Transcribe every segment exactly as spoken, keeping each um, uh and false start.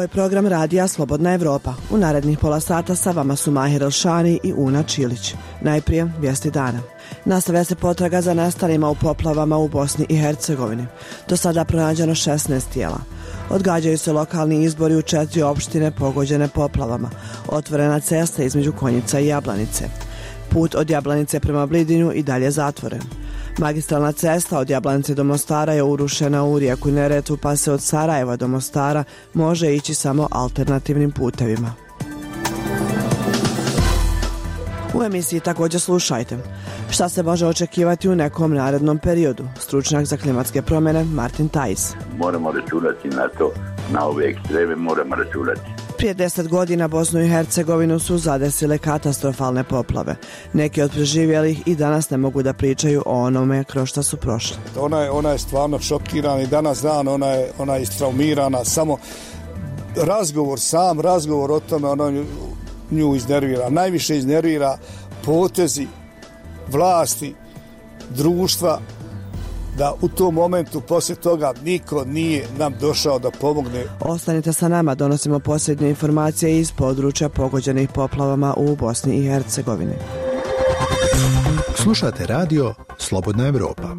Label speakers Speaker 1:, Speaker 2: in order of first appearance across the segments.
Speaker 1: Ovo je program radija Slobodna Evropa. U narednih pola sata sa vama su Mahir Elšani i Una Čilić. Najprije vijesti dana. Nastavlja se potraga za nestalima u poplavama u Bosni i Hercegovini. Do sada pronađeno šesnaest tijela. Odgađaju se lokalni izbori u četiri opštine pogođene poplavama. Otvorena cesta između Konjica i Jablanice. Put od Jablanice prema Blidinju i dalje zatvoren. Magistralna cesta od Jablanice do Mostara je urušena u rijeku Neretvu, pa se od Sarajeva do Mostara može ići samo alternativnim putevima. U emisiji također slušajte. Šta se može očekivati u nekom narednom periodu? Stručnjak za klimatske promjene Martin Tajs.
Speaker 2: Moramo računati na to, na ove ekstreme moramo računati.
Speaker 1: Prije deset godina Bosnu i Hercegovinu su zadesile katastrofalne poplave. Neki od preživjelih i danas ne mogu da pričaju o onome kroz što su prošli.
Speaker 3: Ona je, ona je stvarno šokirana i danas dan ona je, ona je istraumirana. Samo razgovor, sam razgovor o tome ona nju iznervira. Najviše iznervira potezi vlasti, društva, da u tom momentu poslije toga niko nije nam došao da pomogne.
Speaker 1: Ostanite sa nama, donosimo posljednje informacije iz područja pogođenih poplavama u Bosni i Hercegovini.
Speaker 4: Slušate radio Slobodna Evropa.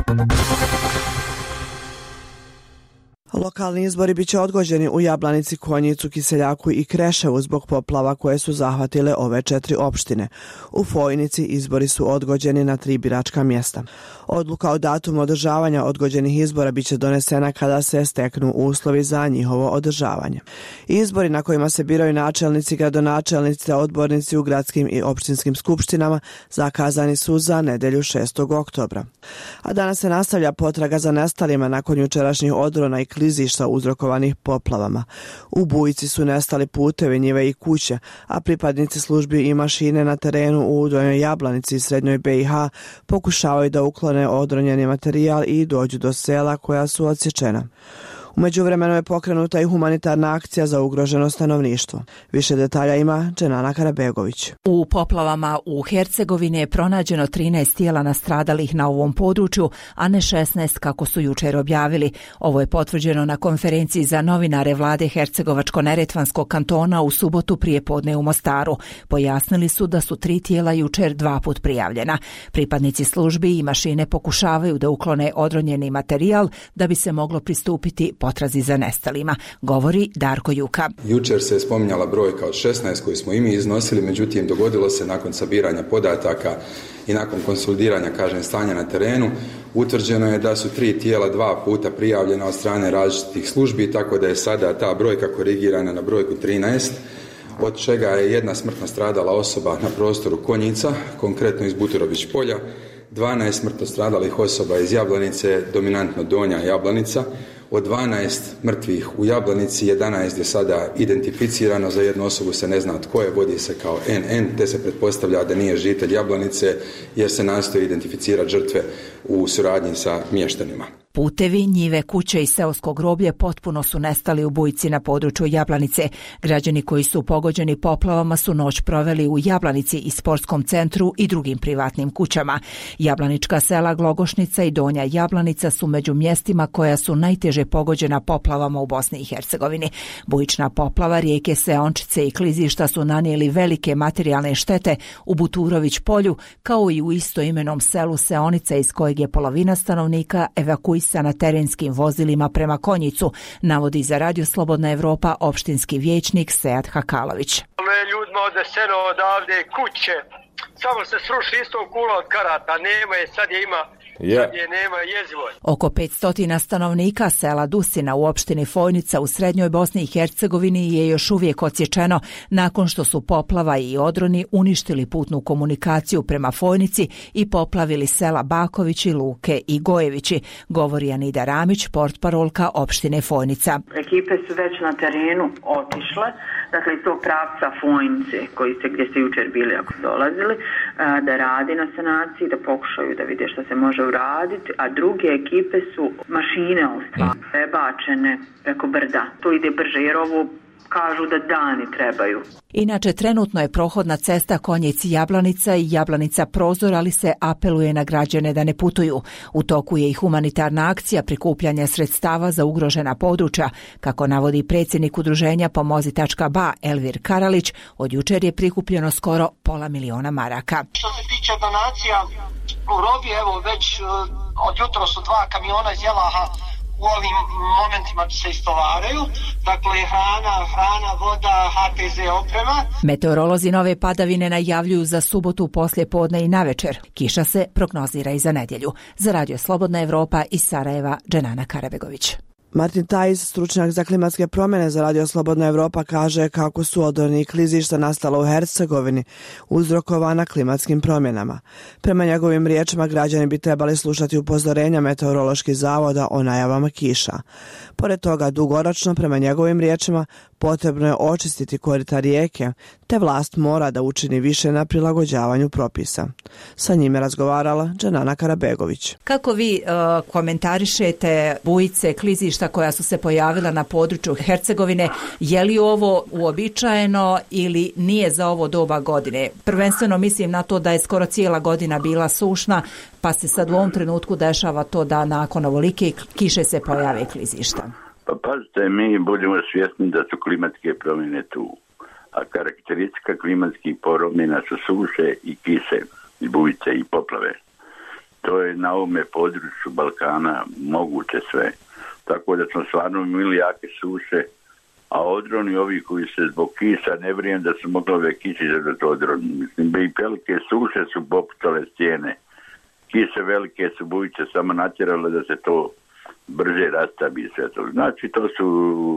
Speaker 1: Lokalni izbori bit će odgođeni u Jablanici, Konjicu, Kiseljaku i Kreševu zbog poplava koje su zahvatile ove četiri opštine. U Fojnici izbori su odgođeni na tri biračka mjesta. Odluka o datumu održavanja odgođenih izbora bit će donesena kada se steknu uslovi za njihovo održavanje. Izbori na kojima se biraju načelnici, gradonačelnici, odbornici u gradskim i opštinskim skupštinama zakazani su za nedjelju šestog oktobra. A danas se nastavlja potraga za nestalima nakon jučerašnjih odrona i klizišta uzrokovanih poplavama. U Bujici su nestali putevi, njive i kuće, a pripadnici službi i mašine na terenu u Donjoj Jablanici i Srednjoj B i H pokušavaju da uklone odronjeni materijal i dođu do sela koja su odsječena. U međuvremenu je pokrenuta i humanitarna akcija za ugroženo stanovništvo. Više detalja ima Dženana Karabegović.
Speaker 5: U poplavama u Hercegovini je pronađeno trinaest tijela nastradalih na ovom području, a ne šesnaest kako su jučer objavili. Ovo je potvrđeno na konferenciji za novinare vlade Hercegovačko-neretvanskog kantona u subotu prije podne u Mostaru. Pojasnili su da su tri tijela jučer dva put prijavljena. Pripadnici službi i mašine pokušavaju da uklone odronjeni materijal da bi se moglo pristupiti potrazi za nestalima, govori Darko Juka.
Speaker 6: Jučer se je spominjala brojka od šesnaest koju smo i mi iznosili, međutim dogodilo se nakon sabiranja podataka i nakon konsolidiranja, kažem, stanja na terenu, utvrđeno je da su tri tijela dva puta prijavljena od strane različitih službi, tako da je sada ta brojka korigirana na brojku trinaest, od čega je jedna smrtno stradala osoba na prostoru Konjica, konkretno iz Buturović polja, dvanaest smrtno stradalih osoba iz Jablanice, dominantno Donja Jablanica. Od dvanaest mrtvih u Jablanici, jedanaest je sada identificirano, za jednu osobu se ne zna tko je, vodi se kao en en, te se pretpostavlja da nije žitelj Jablanice jer se nastoji identificirati žrtve u suradnji sa mještanima.
Speaker 5: Putevi, njive, kuće i seosko groblje potpuno su nestali u Bujici na području Jablanice. Građani koji su pogođeni poplavama su noć proveli u Jablanici i sportskom centru i drugim privatnim kućama. Jablanička sela Glogošnica i Donja Jablanica su među mjestima koja su najteže pogođena poplavama u Bosni i Hercegovini. Bujična poplava, rijeke Seončice i klizišta su nanijeli velike materijalne štete u Buturović polju, kao i u istoimenom selu Seonica iz kojeg je polovina stanovnika evakuisana na terenskim vozilima prema Konjicu, navodi za Radio Slobodna Evropa opštinski vijećnik Sead Hakalović.
Speaker 7: Ljudima odneseno odavde kuće, samo se sruši isto kula od karata, nema je, sad je ima. Yeah. Je, nema jezivo.
Speaker 5: Oko petsto stanovnika sela Dusina u opštini Fojnica u Srednjoj Bosni i Hercegovini je još uvijek odsječeno nakon što su poplava i odroni uništili putnu komunikaciju prema Fojnici i poplavili sela Bakovići, Luke i Gojevići, govori Anida Ramić, portparolka opštine Fojnica.
Speaker 8: Ekipe su već na terenu otišle, dakle to pravca Fojnice koji se, gdje ste jučer bili ako dolazili, da radi na sanaciji, da pokušaju da vide što se može uraditi, a druge ekipe su mašine ostale prebačene preko brda. To ide brže jer ovo kažu da dani trebaju.
Speaker 5: Inače, trenutno je prohodna cesta Konjic-Jablanica i Jablanica-Prozor, ali se apeluje na građane da ne putuju. U toku je i humanitarna akcija prikupljanja sredstava za ugrožena područja. Kako navodi predsjednik udruženja Pomozi tačka ba Elvir Karalić, od jučer je prikupljeno skoro pola miliona maraka.
Speaker 9: Što se tiče donacija u robi, evo već od jutra su dva kamiona iz Jelaha u ovim momentima se istovaraju, dakle hrana, hrana, voda, ha te ze oprema.
Speaker 5: Meteorolozi nove padavine najavljuju za subotu poslije podne i navečer. Kiša se prognozira i za nedjelju. Za Radio Slobodna Evropa iz Sarajeva, Dženana Karabegović.
Speaker 1: Martin Tajs, stručnjak za klimatske promjene za Radio Slobodna Evropa, kaže kako su odorni i klizišta nastala u Hercegovini uzrokovana klimatskim promjenama. Prema njegovim riječima, građani bi trebali slušati upozorenja meteoroloških zavoda o najavama kiša. Pored toga, dugoročno, prema njegovim riječima, potrebno je očistiti korita rijeke, te vlast mora da učini više na prilagođavanju propisa. Sa njime razgovarala Dženana Karabegović.
Speaker 5: Kako vi uh, komentarišete bujice, klizišta koja su se pojavila na području Hercegovine, je li ovo uobičajeno ili nije za ovo doba godine? Prvenstveno mislim na to da je skoro cijela godina bila sušna, pa se sad u ovom trenutku dešava to da nakon ovolike kiše se pojave klizišta.
Speaker 2: Pa pazite, mi budemo svjesni da su klimatske promjene tu, a karakteristika klimatskih promjena su suše i kiše, i bujice i poplave. To je na ovome području Balkana moguće sve. Tako da smo stvarno imali jake suše, a odroni ovi koji se zbog kiša ne vrijem da su mogli ove kiši za odroni. Mislim, i velike suše su popucale stijene. Kiše velike su bujice samo natjerale da se to brže rastabi sve to. Znači, to su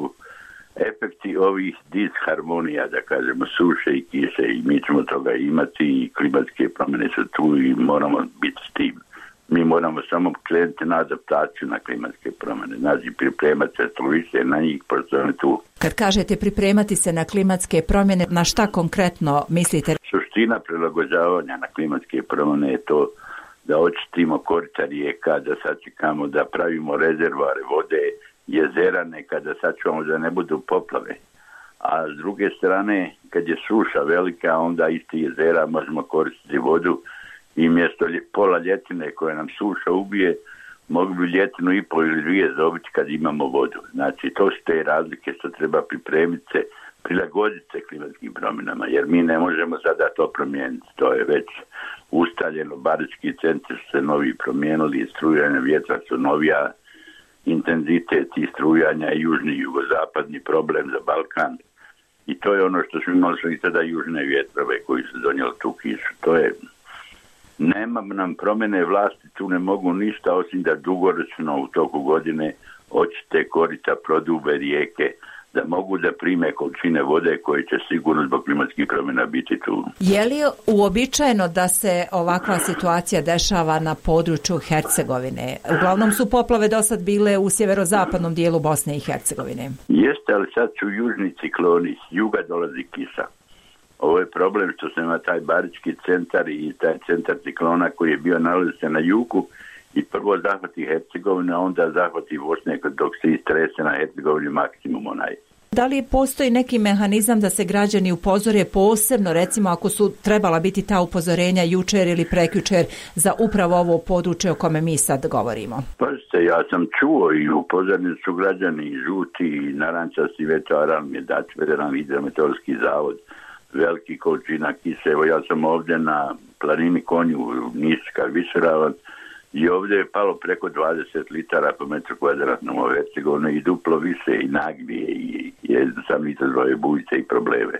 Speaker 2: efekti ovih disharmonija, da kažemo, suše i kiše, i mi ćemo toga imati i klimatske promjene su tu i moramo biti s tim. Mi moramo samo krenuti na adaptaciju na klimatske promjene, znači pripremati se to više na njih, pošto one tu.
Speaker 5: Kad kažete pripremati se na klimatske promjene, na šta konkretno mislite?
Speaker 2: Suština prilagođavanja na klimatske promjene je to da očistimo korita rijeka, da sačekamo da pravimo rezervoare vode, jezera neka, da sačuvamo da ne budu poplave. A s druge strane, kad je suša velika, onda isti jezera možemo koristiti vodu i mjesto pola ljetine koje nam suša ubije, mogu bi ljetinu i pol ili dvije dobiti kad imamo vodu. Znači, to su te razlike što treba pripremiti se, prilagoditi se klimatskim promjenama, jer mi ne možemo sada to promijeniti. To je već ustaljeno, barički centri su se novi promijenili, strujanja vjetra su novija, intenzitet i strujanja je južni i jugozapadni problem za Balkan. I to je ono što smo imali i tada južne vjetrove koji su donijeli tu kišu. To je, nema nam promjene vlasti, tu ne mogu ništa osim da dugoročno u toku godine očiste korita, prodube rijeke, da mogu da prime količine vode koje će sigurno zbog klimatskih promjena biti tu.
Speaker 5: Je li uobičajeno da se ovakva situacija dešava na području Hercegovine? Uglavnom su poplave do sad bile u sjeverozapadnom dijelu Bosne i Hercegovine.
Speaker 2: Jeste, ali sad su južni cikloni, s juga dolazi kiša. Ovo je problem što se ima taj barički centar i taj centar ciklona koji je bio nalazi se na jugu i prvo zahvati Hercegovine, a onda zahvati Bosne dok se istrese na Hercegovini maksimum onaj.
Speaker 5: Da li postoji neki mehanizam da se građani upozore posebno, recimo ako su trebala biti ta upozorenja jučer ili prekjučer za upravo ovo područje o kome mi sad govorimo?
Speaker 2: Pazite, ja sam čuo i upozoreni su građani i žuti i narančasti veteran je dati Federalni hidrometeorološki zavod veliki količina kiše. Evo ja sam ovdje na planini Konju Niška Višeravan i ovdje je palo preko dvadeset litara po metru kvadratnom u Hercegovini i duplo više i nagbije i sam izazvao bujice i probleme.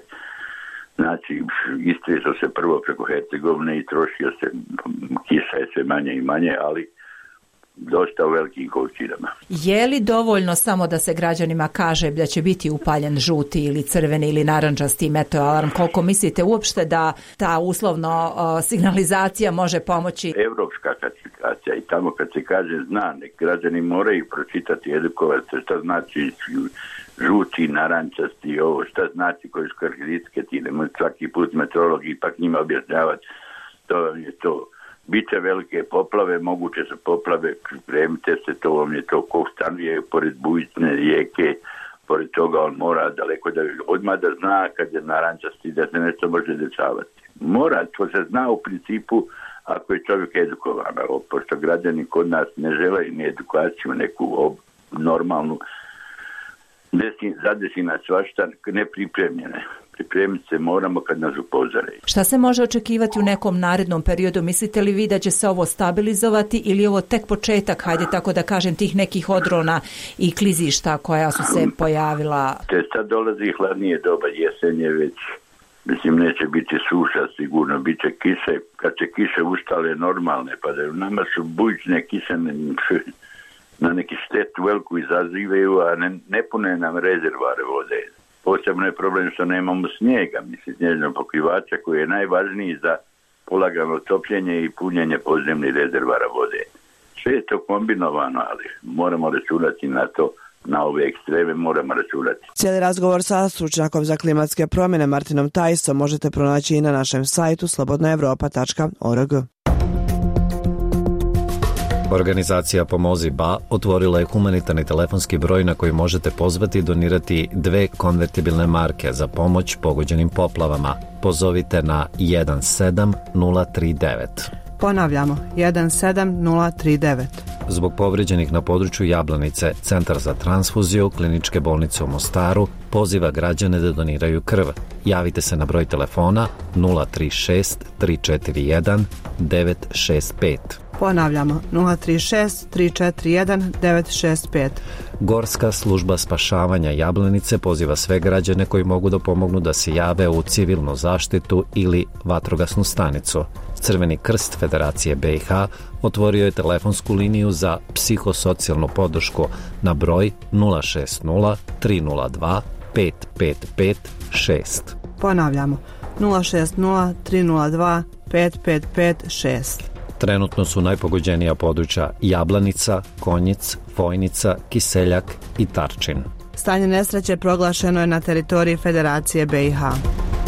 Speaker 2: Znači, istresao se prvo preko Hercegovine i trošio se, kiša je sve manje i manje, ali dosta u velikim količinama.
Speaker 5: Je li dovoljno samo da se građanima kaže da će biti upaljen žuti ili crveni ili narandžasti meteoalarm? Koliko mislite uopšte da ta uslovno uh, signalizacija može pomoći?
Speaker 2: Evropska klasifikacija i tamo kad se kaže zna, nek građani moraju pročitati, edukovati se šta znači žuti, narančasti, ovo, šta znači koje su karakteristike, ti ne može svaki put meteorolog ipak njima objašnjavati, to je to. Biće velike poplave, moguće su poplave, pripremite se, to vam je to ko stanuje pored bujične rijeke, pored toga on mora daleko da odmah da zna kad je narančasti da se nešto može dešavati. Mora, to se zna u principu ako je čovjek edukovan, pošto građani kod nas ne žele ni edukaciju neku ob, normalnu, desi, zadesi nas svašta nepripremljene. Pripremiti se moramo kad nas upozore.
Speaker 5: Šta se može očekivati u nekom narednom periodu? Mislite li vi da će se ovo stabilizovati ili ovo tek početak, hajde tako da kažem, tih nekih odrona i klizišta koja su se pojavila?
Speaker 2: Te sad dolazi hladnije doba, jesenje već. Mislim, neće biti suša, sigurno, bit će kiše. Kad će kiše ustale normalne, pa da nama su bujične kiše na neki štetu veliku izazivaju, a ne, ne pune nam rezervoare vode. Posebno je problem što nemamo snijega, mislim, snježnog pokrivača koji je najvažniji za polagano topljenje i punjenje podzemnih rezervara vode. Sve je to kombinovano, ali moramo računati na to, na ove ekstreme moramo računati.
Speaker 1: Cijeli razgovor sa stručnjakom za klimatske promjene Martinom Tajsom možete pronaći i na našem sajtu slobodna evropa tačka org.
Speaker 10: Organizacija Pomozi B A otvorila je humanitarni telefonski broj na koji možete pozvati i donirati dve konvertibilne marke za pomoć pogođenim poplavama. Pozovite na jedan sedam nula tri devet.
Speaker 1: Ponavljamo, jedan sedam nula tri devet.
Speaker 10: Zbog povrijeđenih na području Jablanice, Centar za transfuziju Kliničke bolnice u Mostaru poziva građane da doniraju krv. Javite se na broj telefona nula tri šest tri četiri jedan devet šest pet.
Speaker 1: Ponavljamo, nula tri šest tri četiri jedan devet šest pet.
Speaker 10: Gorska služba spašavanja Jablanice poziva sve građane koji mogu da pomognu da se jave u civilnu zaštitu ili vatrogasnu stanicu. Crveni krst Federacije B i H otvorio je telefonsku liniju za psihosocijalnu podršku na broj nula šest nula tri nula dva pet pet pet šest.
Speaker 1: Ponavljamo, nula šest nula tri nula dva pet pet pet šest.
Speaker 10: Trenutno su najpogođenija područja Jablanica, Konjic, Fojnica, Kiseljak i Tarčin.
Speaker 1: Stanje nesreće proglašeno je na teritoriji Federacije B i H.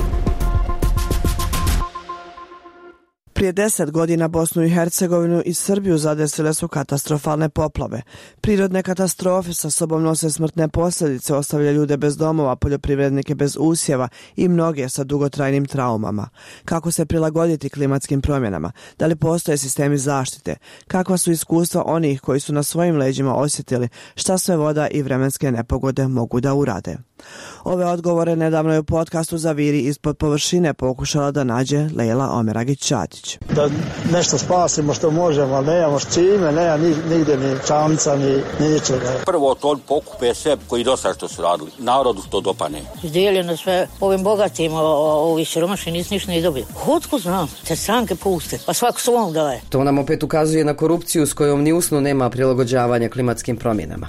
Speaker 1: Prije deset godina Bosnu i Hercegovinu i Srbiju zadesile su katastrofalne poplave. Prirodne katastrofe sa sobom nose smrtne posljedice, ostavlja ljude bez domova, poljoprivrednike bez usjeva i mnoge sa dugotrajnim traumama. Kako se prilagoditi klimatskim promjenama? Da li postoje sistemi zaštite? Kakva su iskustva onih koji su na svojim leđima osjetili šta sve voda i vremenske nepogode mogu da urade? Ove odgovore nedavno je u podcastu Zaviri ispod površine pokušala da nađe Lejla Omeragić-Ćatić.
Speaker 11: Da nešto spasimo što možemo, ali nemamo s čime, nema nigdje ni čamca, ni, ni ničega.
Speaker 12: Prvo to pokupe sve koji dosta što su radili, narodu to dopane.
Speaker 13: Izdijeljeno sve ovim bogatim, ovi siromašni nisu ništa ne dobili. Otko znam, te stranke puste, pa svako svom daje.
Speaker 14: To nam opet ukazuje na korupciju s kojom ni usnu nema prilagođavanja klimatskim promjenama.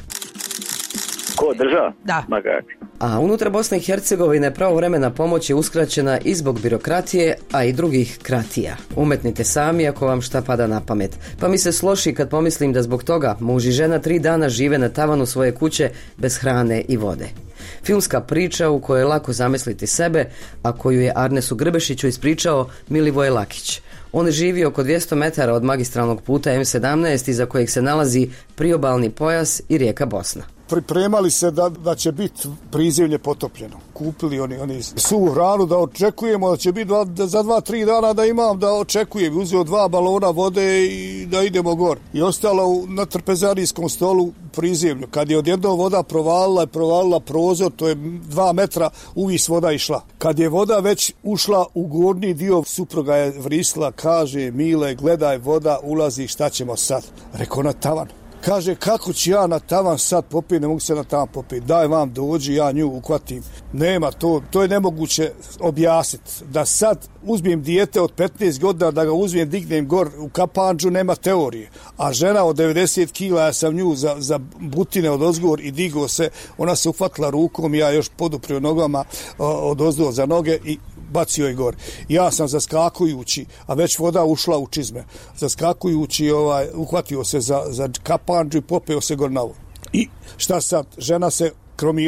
Speaker 2: Ko država?
Speaker 5: Da.
Speaker 14: A unutar Bosne i Hercegovine pravovremena pomoć je uskraćena i zbog birokratije, a i drugih kratija. Umetnite sami ako vam šta pada na pamet. Pa mi se sloši kad pomislim da zbog toga muž i žena tri dana žive na tavanu svoje kuće bez hrane i vode. Filmska priča u kojoj je lako zamisliti sebe, a koju je Arnesu Grbešiću ispričao Milivoje Lakić. On živi oko dvjesto metara od magistralnog puta M sedamnaest iza kojeg se nalazi priobalni pojas i rijeka Bosna.
Speaker 3: Pripremali se da, da će biti prizemlje potopljeno. Kupili oni, oni suvu hranu da očekujemo da će biti dva, za dva, tri dana da imam, da očekujem. Uzeo dva balona vode i da idemo gor. I ostalo na trpezarijskom stolu prizemlju. Kad je odjednom voda provalila, provalila prozor, to je dva metra, uvis voda išla. Kad je voda već ušla u gornji dio, supruga je vrisla, kaže, Mile, gledaj, voda ulazi, šta ćemo sad? Rekao na tavan. Kaže, kako ću ja na tavan sad popiti, ne mogu se na tavan popiti, daj vam dođi, ja nju uhvatim. Nema, to, to je nemoguće objasniti. Da sad uzmem dijete od petnaest godina, da ga uzmem, dignem gor u kapandžu, nema teorije. A žena od devedeset kila, ja sam nju za, za butine od ozgor i digo se, ona se uhvatila rukom, ja još poduprio nogama od ozdo za noge i bacio je gor. Ja sam zaskakujući, a već voda ušla u čizme, zaskakujući ovaj, uhvatio se za, za kapandžu i popeo se gor na vodu. I šta sad? Žena se kromirala.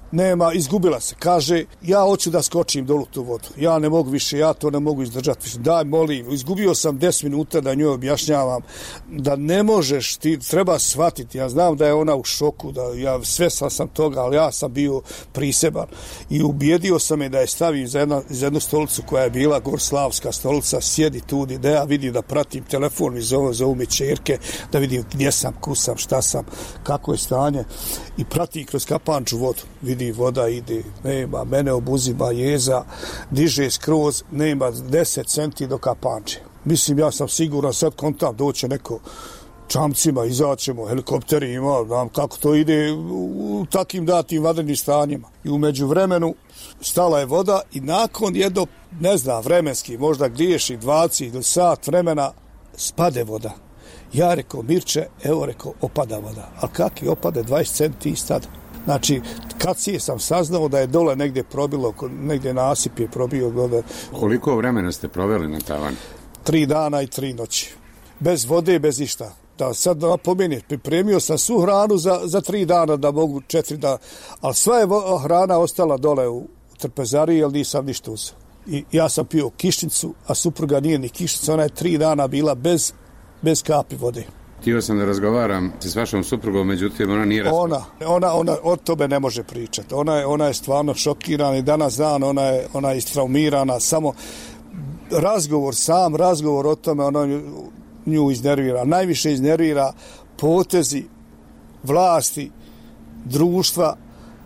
Speaker 3: nema, izgubila se. Kaže, ja hoću da skočim dolu tu vodu. Ja ne mogu više, ja to ne mogu izdržati više. Daj, molim, izgubio sam deset minuta da njoj objašnjavam da ne možeš, ti treba shvatiti. Ja znam da je ona u šoku, da ja svestan sam toga, ali ja sam bio priseban. I ubijedio sam je da je stavim za, jedna, za jednu stolicu koja je bila gorslavska stolica, sjedi tu, da ja vidim da pratim telefon, mi zove, zovu mi čerke, da vidim gdje sam, kusam, šta sam, kako je stanje. I prati kroz kapanču vodu. Vidi, voda ide, nema, mene obuzima jeza, diže skroz, nema deset centi do kapanče. Mislim, ja sam siguran, sad kontam, doće neko čamcima, izaćemo, helikopteri ima, znam kako to ide u takim datim vanrednim stanjima. I u međuvremenu stala je voda i nakon jedno, ne znam, vremenski, možda griješi dvadeset ili sat vremena, spade voda. Ja rekao, Mirče, evo rekao, opada voda. A kak je opade dvadeset centi i stada? Znači, kad si sam saznao da je dole negdje probilo, negdje nasip je probio. Dole.
Speaker 15: Koliko vremena ste proveli na tavanu?
Speaker 3: Tri dana i tri noći. Bez vode, bez ništa. Da, sad napomenem, pripremio sam svu hranu za, za tri dana, da mogu četiri dana. Ali sva je vo, hrana ostala dole u trpezariji, jer nisam ništa uzeo. I ja sam pio kišnicu, a supruga nije ni kišnica. Ona je tri dana bila bez, bez kapi vode.
Speaker 15: Htio sam da razgovaram s vašom suprugom, međutim ona nije raspravljala.
Speaker 3: Ona, ona, ona od tobe ne može pričati. Ona je, ona je stvarno šokirana i danas dan ona je, ona je istraumirana. Samo razgovor, sam razgovor o tome, ona nju iznervira. Najviše iznervira potezi vlasti, društva,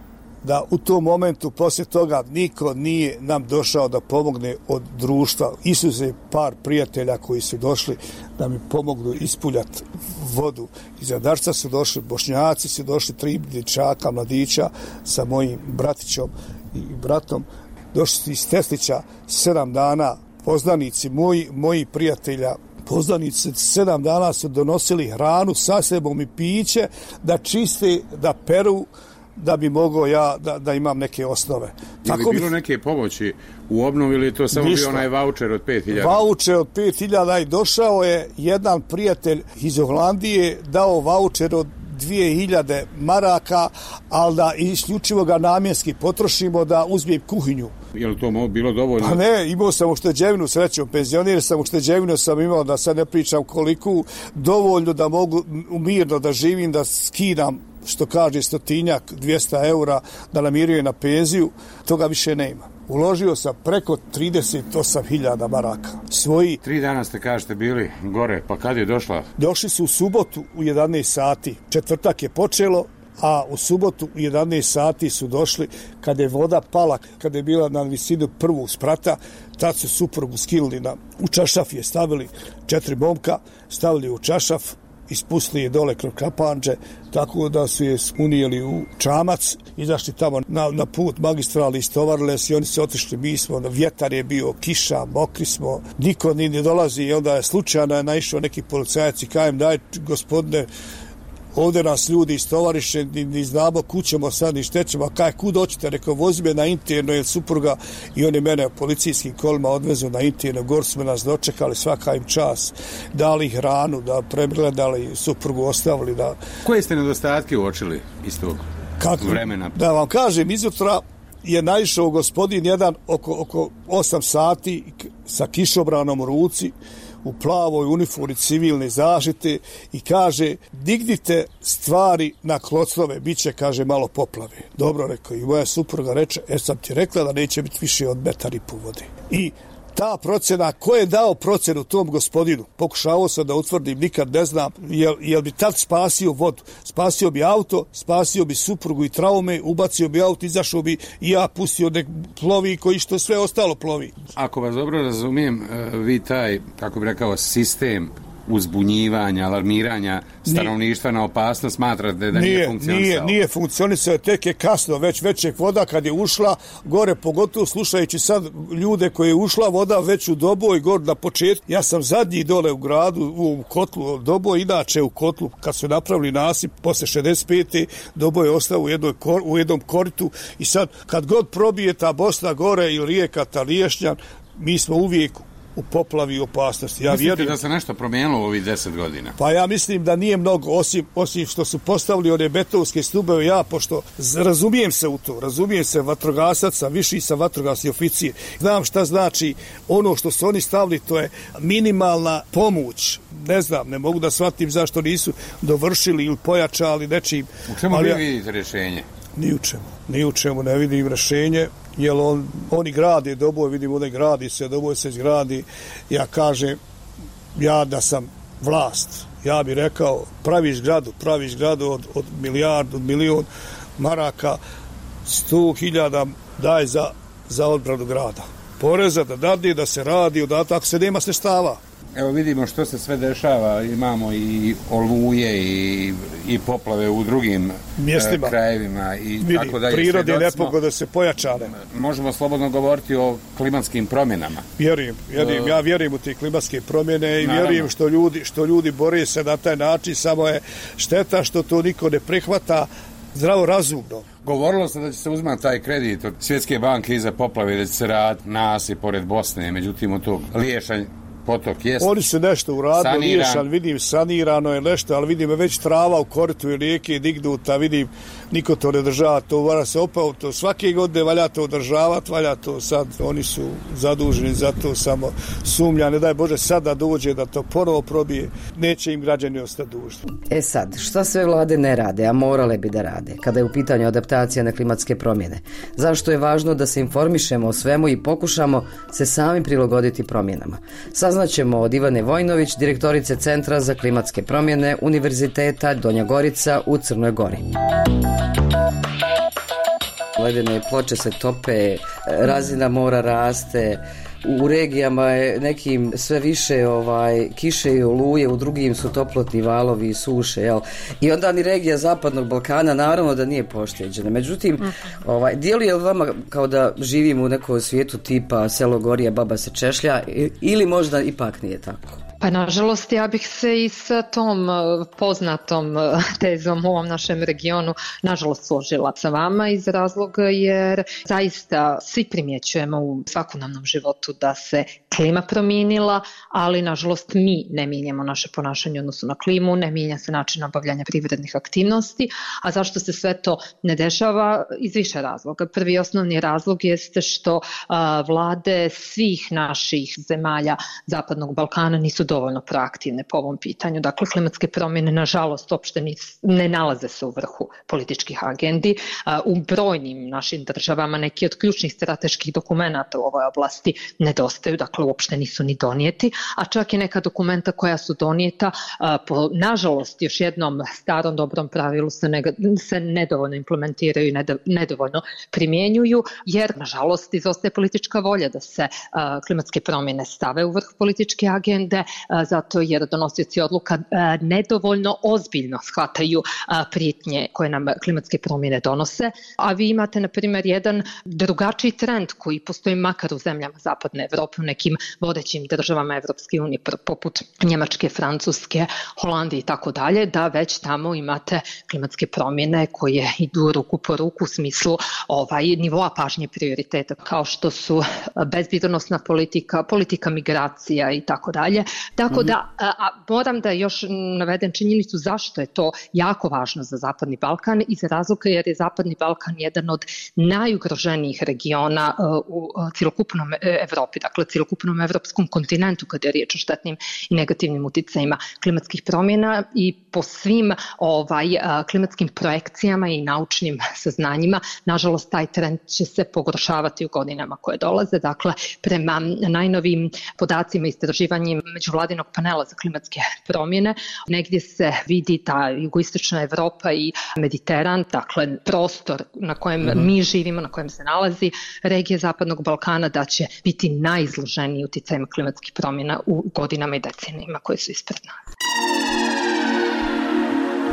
Speaker 3: da u tom momentu poslije toga niko nije nam došao da pomogne od društva. Isuse par prijatelja koji su došli da mi pomognu ispuljati vodu. Iz Adarca su došli, Bošnjaci su došli, tri dječaka, mladića sa mojim bratićom i bratom. Došli su iz Teslića sedam dana, poznanici moji, moji prijatelja, poznanici sedam dana su donosili hranu sa sebom i piće da čiste, da peru, da bi mogao ja da, da imam neke osnove.
Speaker 15: Je li bilo neke pomoći u obnovi ili je to samo ništa. Bio onaj vaučer od pet hiljada?
Speaker 3: Vaučer od pet hiljada i došao je jedan prijatelj iz Holandije, dao vaučer od dvije hiljade maraka, ali da isključivo ga namjenski potrošimo da uzmijem kuhinju.
Speaker 15: Je li to bilo dovoljno?
Speaker 3: Pa ne, imao sam ušteđevinu, srećom, penzionir sam, ušteđevinu sam imao, da sad ne pričam koliko, dovoljno da mogu mirno da živim, da skidam, što kaže stotinjak, dvjesto eura, da namirujem na penziju, toga više nema. Uložio sam preko trideset osam hiljada maraka. Svoji...
Speaker 15: Tri dana ste, kažete, bili gore, pa kad je došla?
Speaker 3: Došli su u subotu u jedanaest sati. Četvrtak je počelo, a u subotu u jedanaest sati su došli kada je voda pala, kada je bila na visinu prvog sprata, tad su suprugu skilili na, u čašaf je stavili četiri momka, stavili u čašaf, ispustili je dole kroz kapanđe, tako da su je unijeli u čamac, izašli tamo na, na put magistrali, istovarile se i oni se otišli, mi smo, vjetar je bio, kiša, mokri smo, niko ni ne dolazi i onda je slučajno je naišao neki policajac i kajem, daj gospodine, ovdje nas ljudi istovariše, ni, ni znamo kućemo sad, ni štećemo, a kaj, kud hoćete, rekao, vozi me na interno, jer supruga, i oni mene policijskim kolima odvezu na interno, gor smo nas dočekali, svaka im čas, dali hranu, da pregledali, suprugu ostavili, da...
Speaker 15: Koje ste nedostatke uočili iz tog Kako? vremena?
Speaker 3: Da vam kažem, izutra je naišao gospodin jedan oko, oko osam sati sa kišobranom u ruci, u plavoj uniformi civilne zaštite i kaže, dignite stvari na klocnove, bit će, kaže, malo poplave. Dobro, rekao, i moja supruga reče, e sam ti rekla da neće biti više od metar i pol vode. I ta procena, ko je dao procenu tom gospodinu, pokušavao sam da utvrdim, nikad ne znam, jel, jel bi tad spasio vodu, spasio bi auto, spasio bi suprugu i traume, ubacio bi auto, izašao bi i ja pustio nek plovi koji što sve ostalo plovi.
Speaker 15: Ako vas dobro razumijem, vi taj, kako bi rekao, sistem uzbunjivanja, alarmiranja stanovništva na opasnost smatrate da nije, nije funkcionisao?
Speaker 3: Nije, nije funkcionisao, tek je kasno, već većeg voda kad je ušla, gore pogotovo slušajući sad ljude koje je ušla voda već u Doboj, gore na početku. Ja sam zadnji dole u gradu, u kotlu Doboj, inače u kotlu kad su napravili nasip posle šezdeset pete Doboj je ostao u, jednoj, u jednom koritu i sad kad god probije ta Bosna gore ili rijeka ta Liješnjan, mi smo uvijek u poplavi i opasnosti. Ja
Speaker 15: Mislite
Speaker 3: vjerujem,
Speaker 15: da se nešto promijenilo u ovih deset godina?
Speaker 3: Pa ja mislim da nije mnogo, osim, osim što su postavili one betonske stubeve, ja, pošto razumijem se u to, razumijem se vatrogasac sam, viši sam vatrogasni oficir. Znam šta znači ono što su oni stavili, to je minimalna pomoć. Ne znam, ne mogu da shvatim zašto nisu dovršili ili pojačali nečim.
Speaker 15: U čemu vi
Speaker 3: ja,
Speaker 15: vidite rješenje?
Speaker 3: Ni u čemu. Ni u čemu ne vidim rješenje, jer on, oni grade Doboj, vidim onaj gradi se, Doboj se izgradi. Ja kažem, ja da sam vlast, ja bih rekao, praviš zgradu, praviš zgradu od, od milijardu, od milion maraka, sto hiljada daj za, za odbranu grada. Poreza da dadne, da se radi, odatak, ako se nema sredstava.
Speaker 15: Evo vidimo što se sve dešava, imamo i oluje i, i poplave u drugim mjestima, e, krajevima i
Speaker 3: vidi,
Speaker 15: tako dalje.
Speaker 3: Prirodne nepogode se pojačane.
Speaker 15: Možemo slobodno govoriti o klimatskim promjenama.
Speaker 3: Vjerujem, vjerujem, ja vjerujem u te klimatske promjene i naravno, vjerujem što ljudi, što ljudi bore se na taj način, samo je šteta što to niko ne prihvata zdravo razumno.
Speaker 15: Govorilo se da će se uzmati taj kredit od Svjetske banke iza poplave, da će se raditi nasip pored Bosne, međutim od tog Liješanj potok jest.
Speaker 3: Oni su nešto uradili, Liješan, vidim, sanirano je nešto, ali vidim već trava u koritu i rijeke dignuta, vidim, niko to ne država, to mora se opao, to svake godine valja to održavati, valja to sad, oni su zaduženi za to, samo sumnja, ne daj Bože sad da dođe da to ponovo probije, neće im građani ostati dužni.
Speaker 14: E sad, šta sve vlade ne rade, a morale bi da rade, kada je u pitanju adaptacija na klimatske promjene? Zašto je važno da se informišemo o svemu i pokušamo se sami prilagoditi promjenama? Saznaćemo od Ivane Vojnović, direktorice Centra za klimatske promjene Univerziteta Donja Gorica u Crnoj Gori. Ledene ploče se tope, razina mora raste, u regijama je nekim sve više ovaj kiše i oluje, u drugim su toplotni valovi i suše, jel? I onda ni regija Zapadnog Balkana naravno da nije pošteđena. Međutim, ovaj, djeluje li vama kao da živimo u nekom svijetu tipa selo gorije, baba se češlja, ili možda ipak nije tako?
Speaker 16: Pa nažalost ja bih se i sa tom poznatom tezom u ovom našem regionu nažalost složila sa vama iz razloga jer zaista svi primjećujemo u svakodnevnom životu da se klima promijenila, ali nažalost mi ne mijenjamo naše ponašanje u odnosu na klimu, ne mijenja se način obavljanja privrednih aktivnosti, a zašto se sve to ne dešava? Iz više razloga. Prvi osnovni razlog jeste što a, vlade svih naših zemalja Zapadnog Balkana nisu dovoljno proaktivne po ovom pitanju. Dakle, klimatske promjene, nažalost, uopšte ne nalaze se u vrhu političkih agendi. U brojnim našim državama neki od ključnih strateških dokumenata u ovoj oblasti nedostaju, dakle, uopšte nisu ni donijeti, a čak i neka dokumenta koja su donijeta, po, nažalost, još jednom starom dobrom pravilu se, ne, se nedovoljno implementiraju i nedovoljno primjenjuju, jer, nažalost, izostaje politička volja da se klimatske promjene stave u vrh političke agende, zato jer donosioci odluka nedovoljno ozbiljno shvataju prijetnje koje nam klimatske promjene donose, a vi imate, na primjer, jedan drugačiji trend koji postoji makar u zemljama Zapadne Evrope, u nekim vodećim državama Evropske unije, poput Njemačke, Francuske, Holandije i tako dalje, da već tamo imate klimatske promjene koje idu ruku po ruku u smislu ovaj, nivoa pažnje prioriteta, kao što su bezbjednosna politika, politika migracija i tako dalje. Tako da, a, a, moram da još navedem činjenicu zašto je to jako važno za Zapadni Balkan, iz razloga jer je Zapadni Balkan jedan od najugroženijih regiona uh, u uh, cjelokupnom Evropi, dakle cjelokupnom evropskom kontinentu kada je riječ o štetnim i negativnim uticajima klimatskih promjena i po svim ovaj, uh, klimatskim projekcijama i naučnim saznanjima, nažalost taj trend će se pogoršavati u godinama koje dolaze. Dakle, prema najnovim podacima i istraživanjima međuvladinog panela za klimatske promjene, negdje se vidi ta jugoistočna Evropa i Mediteran, dakle prostor na kojem mm-hmm. mi živimo, na kojem se nalazi regija Zapadnog Balkana, da će biti najizloženiji uticajima klimatskih promjena u godinama i decenijima koje su ispred nas.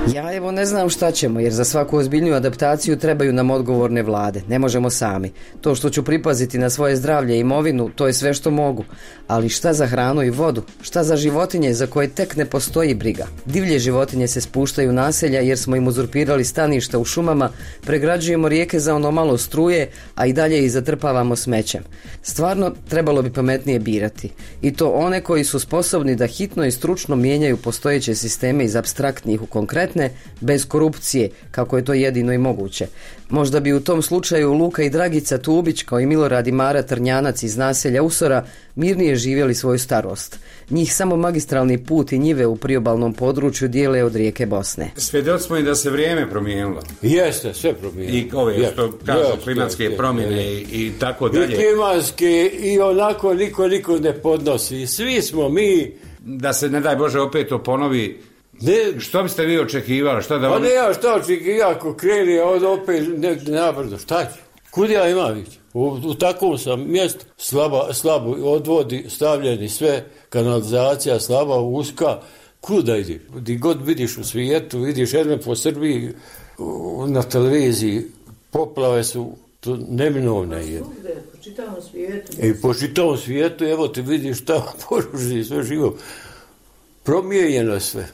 Speaker 14: Ja evo ne znam šta ćemo, jer za svaku ozbiljniju adaptaciju trebaju nam odgovorne vlade. Ne možemo sami. To što ću pripaziti na svoje zdravlje i imovinu, to je sve što mogu. Ali šta za hranu i vodu? Šta za životinje za koje tek ne postoji briga? Divlje životinje se spuštaju u naselja jer smo im uzurpirali staništa u šumama, pregrađujemo rijeke za ono malo struje, a i dalje ih zatrpavamo smećem. Stvarno trebalo bi pametnije birati. I to one koji su sposobni da hitno i stručno mijenjaju postojeće sisteme iz apstraktnih u konkretne, bez korupcije, kako je to jedino i moguće. Možda bi u tom slučaju Luka i Dragica Tubić, kao i Milorad i Mara Trnjanac iz naselja Usora, mirnije živjeli svoju starost. Njih samo magistralni put i njive u priobalnom području dijele od rijeke Bosne.
Speaker 15: Svjedoci smo i da se vrijeme promijenilo.
Speaker 17: Jeste, sve promijenilo.
Speaker 15: I ove
Speaker 17: Jeste,
Speaker 15: što kažu
Speaker 17: jeste,
Speaker 15: klimatske
Speaker 17: jeste,
Speaker 15: promjene
Speaker 17: jeste.
Speaker 15: i, i tako dalje.
Speaker 17: I klimatske i onako niko niko ne podnosi. Svi smo mi...
Speaker 15: Da se, ne daj Bože, opet to ponovi.
Speaker 17: Ne,
Speaker 15: što biste vi očekivali? Šta da
Speaker 17: pa
Speaker 15: on...
Speaker 17: ne, ja šta očekivali ako kreni od opet negdje nabrdo, šta će? Kud ja imam ići? U, u takvom sam mjestu, slaba, slabo odvodi, stavljeni sve, kanalizacija slaba, uska, kuda idi? Gdje god vidiš u svijetu, vidiš jedne po Srbiji, na televiziji, poplave su to neminovne. Je.
Speaker 18: Po čitavom svijetu.
Speaker 17: I po čitavom svijetu, evo ti vidiš tamo poruži, sve živo. Promijenjeno sve.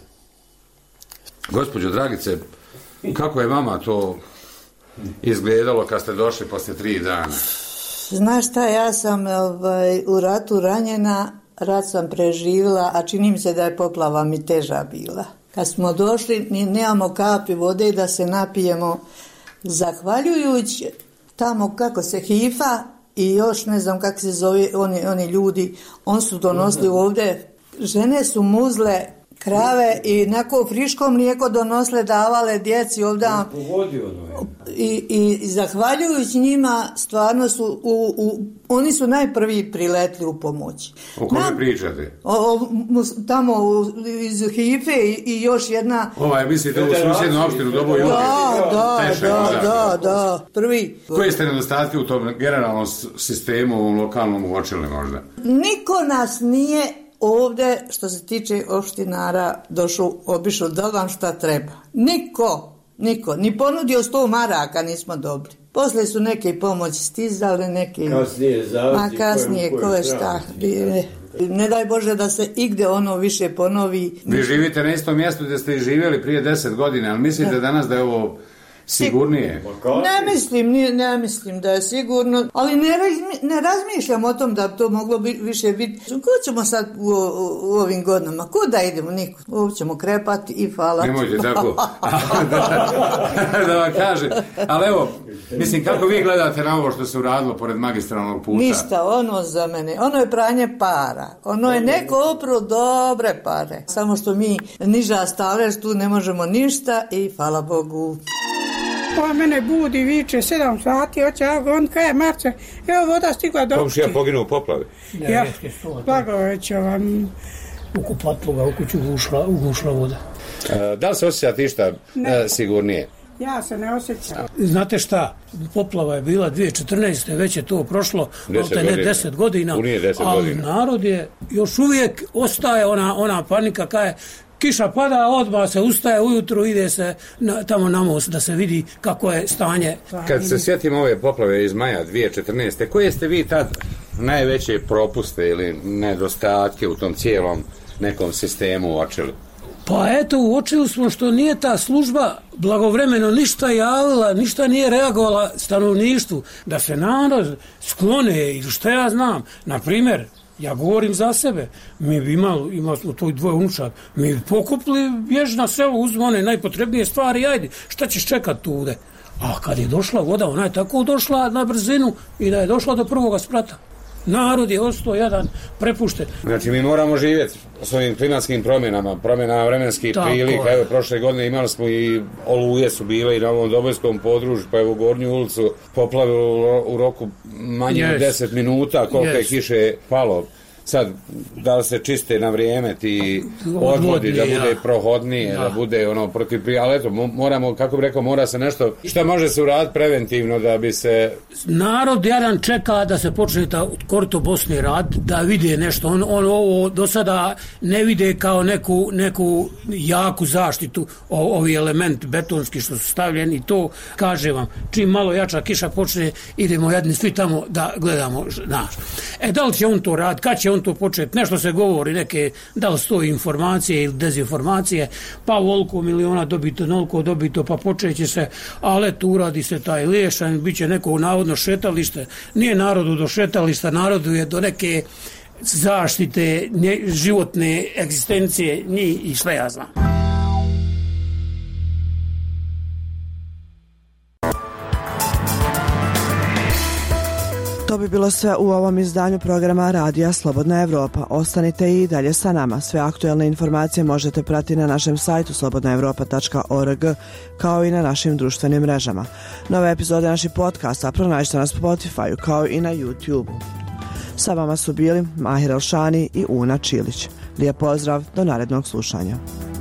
Speaker 15: Gospođo Dragice, kako je vama to izgledalo kad ste došli poslije tri dana?
Speaker 18: Znaš šta, ja sam ovaj, u ratu ranjena, rat sam preživjela, a čini mi se da je poplava mi teža bila. Kad smo došli, mi nemamo kapi vode da se napijemo, zahvaljujući tamo kako se hifa i još ne znam kako se zove oni, oni ljudi, on su donosili ovdje, žene su muzle krave i nako friško mlijeko donosle, davale djeci ovdje. I, i, i zahvaljujući njima stvarno su, u, u, oni su najprvi priletli u pomoć.
Speaker 15: O kome Nam, pričate?
Speaker 18: O, o, tamo iz Hife i, i još jedna...
Speaker 15: Ovaj, mislite u susjednu opštinu Dobo Juge?
Speaker 18: Da, da, Teše, da, da, da, da, prvi.
Speaker 15: Koje ste nedostatke u tom generalnom sistemu lokalnom uočili možda?
Speaker 18: Niko nas nije ovdje, što se tiče opštinara, došao, obišao da vam šta treba. Niko, niko, ni ponudio sto maraka nismo dobili. Poslije su neke pomoći stizale, neke...
Speaker 17: Kasnije zavodi.
Speaker 18: A kasnije, ko je šta. Ne daj Bože da se igde ono više ponovi.
Speaker 15: Vi živite na istom mjestu gdje ste živjeli prije deset godina, ali mislite danas da je ovo sigurnije?
Speaker 18: Ne mislim, ne, ne mislim da je sigurno, ali ne, ne razmišljam o tom da to moglo bi, više biti. Kud ćemo sad u, u, u ovim godinama? Kuda idemo? Niko. Ovo ćemo krepati i hvala.
Speaker 15: Nemojte tako. da, da vam kažem. Ali evo, mislim, kako vi gledate na ovo što se uradilo pored magistralnog puta?
Speaker 18: Ništa, ono za mene. Ono je pranje para. Ono je neko opro dobre pare. Samo što mi niža stavljaš, tu ne možemo ništa i hvala Bogu.
Speaker 19: Pa mene budi, viče, sedam sati, hoće, on kaje, Marce, evo voda stigla do...
Speaker 15: Komšija poginuo u poplavi?
Speaker 19: Ja, Blagovića vam...
Speaker 20: U kupatloga, u kuću ušla, ušla voda.
Speaker 15: E, da li se osjećate išta e, sigurnije?
Speaker 19: Ja se ne osjećam.
Speaker 20: Znate šta, poplava je bila dvije tisuće četrnaeste. već je to prošlo,
Speaker 15: deset
Speaker 20: ne deset godina,
Speaker 15: deset
Speaker 20: ali
Speaker 15: godina.
Speaker 20: Narod je, još uvijek ostaje ona, ona panika kaje, kiša pada, odmah se ustaje ujutru, ide se na, tamo na most da se vidi kako je stanje.
Speaker 15: Kad se sjetimo ove poplave iz maja dvije tisuće četrnaeste. koje ste vi tad najveće propuste ili nedostatke u tom cijelom nekom sistemu uočili?
Speaker 20: Pa eto, uočili smo što nije ta služba blagovremeno ništa javila, ništa nije reagovala stanovništvu, da se narod sklone ili što ja znam. Na primjer, ja govorim za sebe, mi bi imali, imali smo to dvoje unučak, mi bi pokupili, bjež na selo, uzmo one najpotrebnije stvari, ajde, šta ćeš čekat tude? A kad je došla voda, ona je tako došla na brzinu i da je došla do prvoga sprata. Narod je ostao jedan prepušten.
Speaker 15: Znači mi moramo živjeti s ovim klimatskim promjenama, promjenama vremenskih prilika. Evo, prošle godine imali smo i oluje su bile i na ovom Dobojskom području, pa evo Gornju ulicu poplave u, u roku manje yes. od deset minuta, koliko yes. je kiše palo. sad, da li se čiste na vrijeme ti odvodi, da bude prohodnije, da bude ono protiv, ali eto, moramo, kako bi rekao, mora se nešto, što može se uraditi preventivno da bi se...
Speaker 20: Narod jadan čeka da se počne ta korito Bosne rad, da vide nešto, on, on ovo do sada ne vide kao neku, neku jaku zaštitu, o, ovi element betonski što su stavljeni, i to, kaže vam, čim malo jača kiša počne, idemo jedni svi tamo da gledamo naš. E, da li će on to raditi, kad će on to početi, nešto se govori, neke, da li stoji informacije ili dezinformacije, pa ovoliko miliona dobito, noliko dobito, pa počeće se, ali eto, uradi se taj liješan, bit će neko navodno šetalište, nije narodu do šetališta, narodu je do neke zaštite nje, životne egzistencije njih i sve ja znam.
Speaker 1: To bi bilo sve u ovom izdanju programa Radija Slobodna Evropa. Ostanite i dalje sa nama. Sve aktuelne informacije možete pratiti na našem sajtu slobodna evropa tačka org, kao i na našim društvenim mrežama. Nove epizode naših podcasta pronađite na Spotify, kao i na YouTube. Sa vama su bili Mahir Elšani i Una Čilić. Lijep pozdrav, do narednog slušanja.